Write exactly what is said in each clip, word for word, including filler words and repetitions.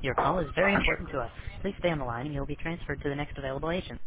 Your call is very important to us. Please stay on the line and you'll be transferred to the next available agent.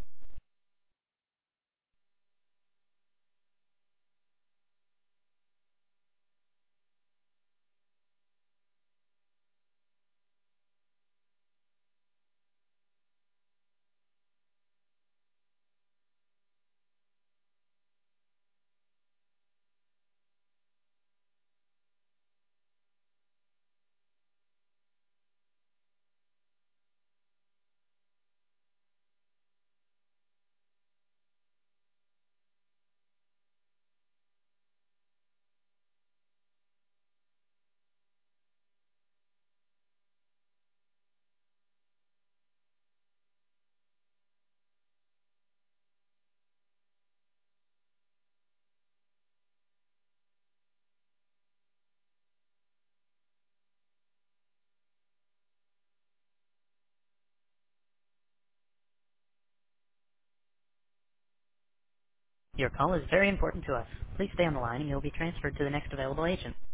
Your call is very important to us. Please stay on the line and you'll be transferred to the next available agent.